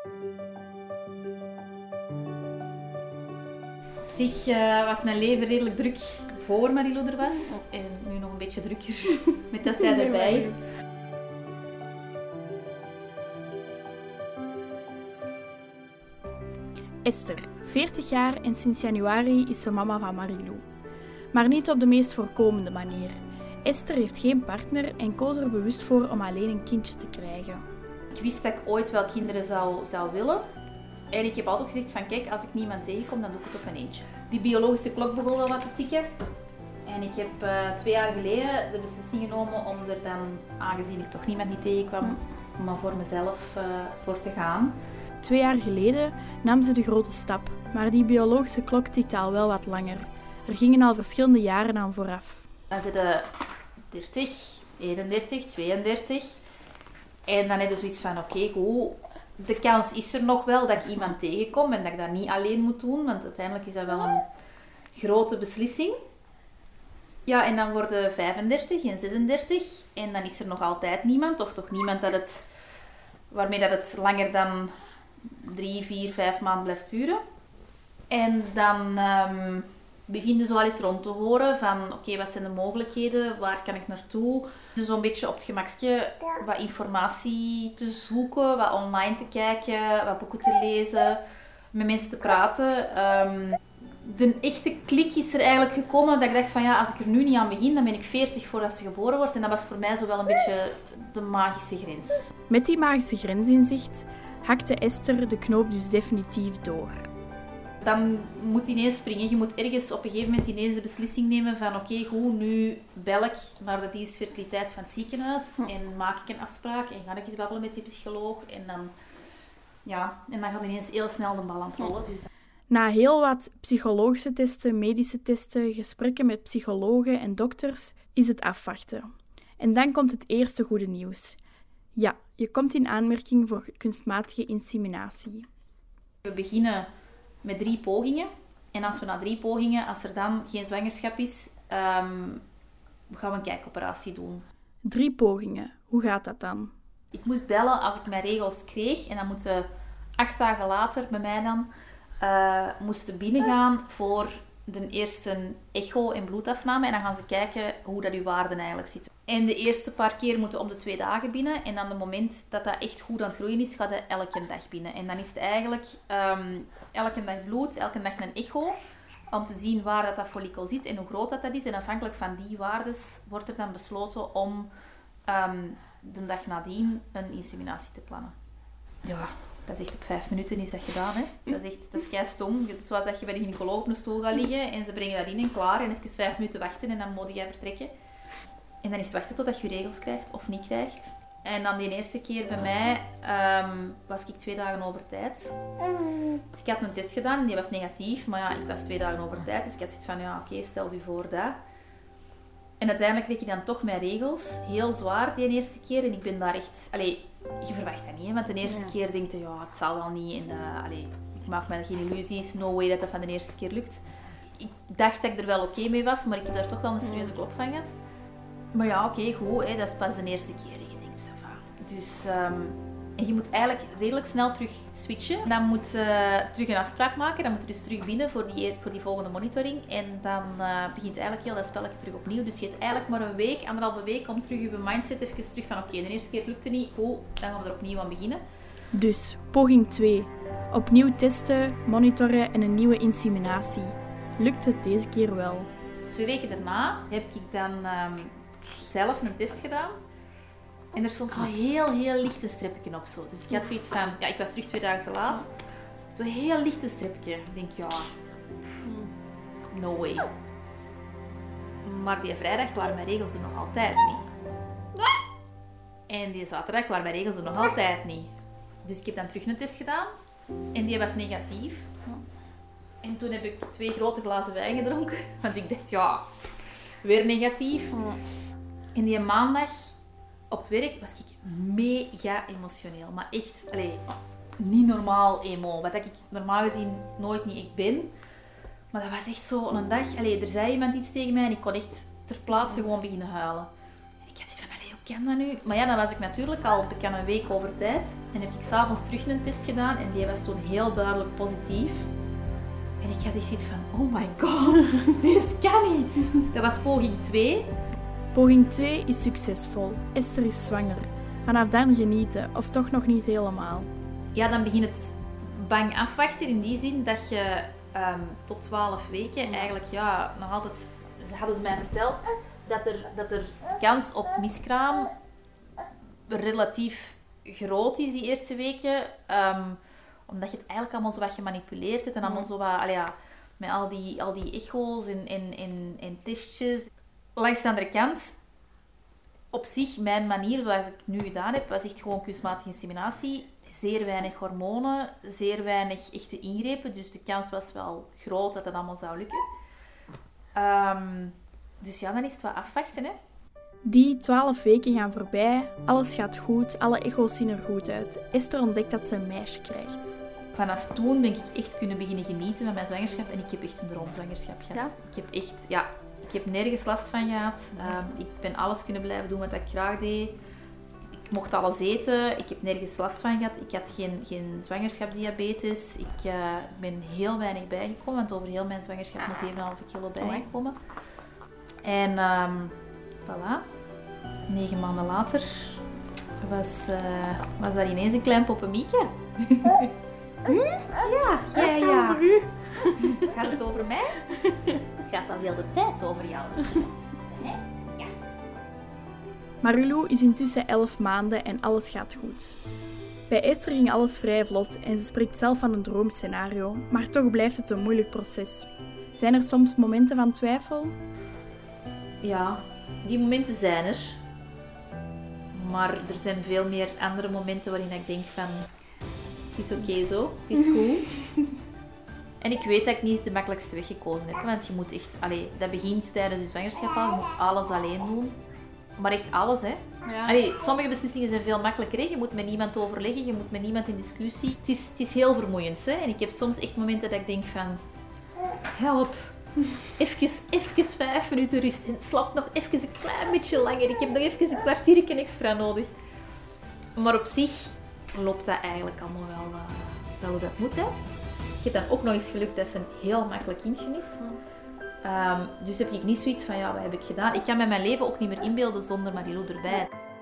Op zich was mijn leven redelijk druk voor Marilou er was. En nu nog een beetje drukker met dat zij erbij is. Esther, 40 jaar en sinds januari is ze mama van Marilou. Maar niet op de meest voorkomende manier. Esther heeft geen partner en koos er bewust voor om alleen een kindje te krijgen. Ik wist dat ik ooit wel kinderen zou willen. En ik heb altijd gezegd van kijk, als ik niemand tegenkom, dan doe ik het op mijn eentje. Die biologische klok begon wel wat te tikken. En ik heb 2 jaar geleden de beslissing genomen om er dan, aangezien ik toch niemand niet tegenkwam, maar voor mezelf voor te gaan. 2 jaar geleden nam ze de grote stap, maar die biologische klok tikte al wel wat langer. Er gingen al verschillende jaren aan vooraf. Dan zitten 30, 31, 32. En dan heb je zoiets van oké, goed. De kans is er nog wel dat ik iemand tegenkom en dat ik dat niet alleen moet doen, want uiteindelijk is dat wel een grote beslissing. Ja, en dan worden 35 en 36 en dan is er nog altijd niemand, of toch niemand waarmee dat het langer dan 3, 4, 5 maanden blijft duren. En dan begin je zo al eens rond te horen van oké, wat zijn de mogelijkheden, waar kan ik naartoe? Dus zo'n beetje op het gemakje wat informatie te zoeken, wat online te kijken, wat boeken te lezen, met mensen te praten. De echte klik is er eigenlijk gekomen dat ik dacht van ja, als ik er nu niet aan begin, dan ben ik 40 voordat ze geboren wordt. En dat was voor mij zo wel een beetje de magische grens. Met die magische grens in zicht hakte Esther de knoop dus definitief door. Dan moet ineens springen. Je moet ergens op een gegeven moment ineens de beslissing nemen van oké, goed, nu bel ik naar de dienst fertiliteit van het ziekenhuis en maak ik een afspraak en ga ik eens babbelen met die psycholoog. En dan gaat ineens heel snel de bal aan het rollen. Dus Na heel wat psychologische testen, medische testen, gesprekken met psychologen en dokters, is het afwachten. En dan komt het eerste goede nieuws. Ja, je komt in aanmerking voor kunstmatige inseminatie. We beginnen met 3 pogingen. En als we na 3 pogingen, als er dan geen zwangerschap is, gaan we een kijkoperatie doen. 3 pogingen. Hoe gaat dat dan? Ik moest bellen als ik mijn regels kreeg. En dan moeten 8 dagen later bij mij dan moesten binnengaan voor de eerste echo en bloedafname. En dan gaan ze kijken hoe dat uw waarden eigenlijk zitten. En de eerste paar keer moeten om de 2 dagen binnen. En dan het moment dat dat echt goed aan het groeien is, gaat het elke dag binnen. En dan is het eigenlijk elke dag bloed, elke dag een echo. Om te zien waar dat follikel zit en hoe groot dat is. En afhankelijk van die waardes wordt er dan besloten om de dag nadien een inseminatie te plannen. Ja, dat is echt op 5 minuten is dat gedaan. Hè? Dat is kei stom. Zoals dat je bij de gynaecoloog op een stoel gaat liggen en ze brengen dat in en klaar. En even 5 minuten wachten en dan moet jij vertrekken. En dan is het wachten totdat je regels krijgt of niet krijgt. En dan die eerste keer bij mij was ik 2 dagen over tijd. Dus ik had een test gedaan en die was negatief. Maar ja, ik was 2 dagen over tijd. Dus ik had zoiets van, ja oké, stel je voor dat. En uiteindelijk kreeg ik dan toch mijn regels. Heel zwaar die eerste keer. En ik ben daar echt... je verwacht dat niet. Hè? Want de eerste keer denk je, ja, het zal wel niet. En, ik maak me geen illusies. No way dat dat van de eerste keer lukt. Ik dacht dat ik er wel oké mee was. Maar ik heb daar toch wel een serieuze klop van gehad. Maar ja, oké, goed. Hè? Dat is pas de eerste keer. Je denkt, ça va. Dus... En je moet eigenlijk redelijk snel terug switchen. Dan moet je terug een afspraak maken. Dan moet je dus terug binnen voor die volgende monitoring. En dan begint eigenlijk heel dat spelletje terug opnieuw. Dus je hebt eigenlijk maar een week, 1,5 week om terug je mindset even terug van oké, de eerste keer lukte niet. Goed, dan gaan we er opnieuw aan beginnen. Dus, poging 2. Opnieuw testen, monitoren en een nieuwe inseminatie. Lukt het deze keer wel? 2 weken daarna heb ik dan zelf een test gedaan. En er stond zo'n heel lichte stripje op zo. Dus ik had zoiets van, ja, ik was terug 2 dagen te laat. Zo'n heel lichte stripje. Ik denk, ja, no way. Maar die vrijdag waren mijn regels er nog altijd niet. En die zaterdag waren mijn regels er nog altijd niet. Dus ik heb dan terug een test gedaan. En die was negatief. En toen heb ik 2 grote glazen wijn gedronken. Want ik dacht, ja, weer negatief. En die maandag... Op het werk was ik mega emotioneel. Maar echt, niet normaal emo. Wat ik normaal gezien nooit niet echt ben. Maar dat was echt zo een dag. Er zei iemand iets tegen mij en ik kon echt ter plaatse gewoon beginnen huilen. En ik had zoiets van, kan dat nu? Maar ja, dan was ik natuurlijk al bekend een week over tijd. En heb ik 's avonds terug een test gedaan en die was toen heel duidelijk positief. En ik had echt zoiets van, oh my god, dit kan niet. Dat was poging 2. Poging 2 is succesvol. Esther is zwanger. Vanaf dan genieten, of toch nog niet helemaal. Ja, dan begint het bang afwachten in die zin dat je tot 12 weken eigenlijk, ja, nog altijd, hadden ze mij verteld, dat er de kans op miskraam relatief groot is die eerste weken. Omdat je het eigenlijk allemaal zo wat gemanipuleerd hebt en allemaal zo wat, met al die echo's en testjes. Langs de andere kant, op zich, mijn manier, zoals ik nu gedaan heb, was echt gewoon kunstmatige inseminatie. Zeer weinig hormonen, zeer weinig echte ingrepen. Dus de kans was wel groot dat het allemaal zou lukken. Dus ja, dan is het wat afwachten, hè. Die 12 weken gaan voorbij, alles gaat goed, alle echo's zien er goed uit. Esther ontdekt dat ze een meisje krijgt. Vanaf toen ben ik echt kunnen beginnen genieten van mijn zwangerschap en ik heb echt een droomzwangerschap gehad. Ja? Ik heb nergens last van gehad. Ik ben alles kunnen blijven doen wat ik graag deed. Ik mocht alles eten. Ik heb nergens last van gehad. Ik had geen zwangerschapsdiabetes. Ik ben heel weinig bijgekomen, want over heel mijn zwangerschap ben 7,5 kilo bijgekomen. En voilà. 9 maanden later was daar ineens een klein poppemieke. Ja. Over u. Gaat het over mij? Het gaat al heel de tijd over jou. Ja. Marilou is intussen 11 maanden en alles gaat goed. Bij Esther ging alles vrij vlot en ze spreekt zelf van een droomscenario, maar toch blijft het een moeilijk proces. Zijn er soms momenten van twijfel? Ja, die momenten zijn er. Maar er zijn veel meer andere momenten waarin ik denk van... Het is oké zo, het is goed. En ik weet dat ik niet de makkelijkste weg gekozen heb. Want je moet echt... dat begint tijdens je zwangerschap al. Je moet alles alleen doen. Maar echt alles, hè. Ja. Sommige beslissingen zijn veel makkelijker. Hè. Je moet met niemand overleggen. Je moet met niemand in discussie. Het is heel vermoeiend, hè. En ik heb soms echt momenten dat ik denk van... Help. Even 5 minuten rust. En slaap nog even een klein beetje langer. Ik heb nog even een kwartiertje extra nodig. Maar op zich loopt dat eigenlijk allemaal wel hoe dat moet, hè. Ik heb dan ook nog eens geluk dat ze een heel makkelijk kindje is. Dus heb ik niet zoiets van, ja, wat heb ik gedaan? Ik kan me mijn leven ook niet meer inbeelden zonder Marilou erbij.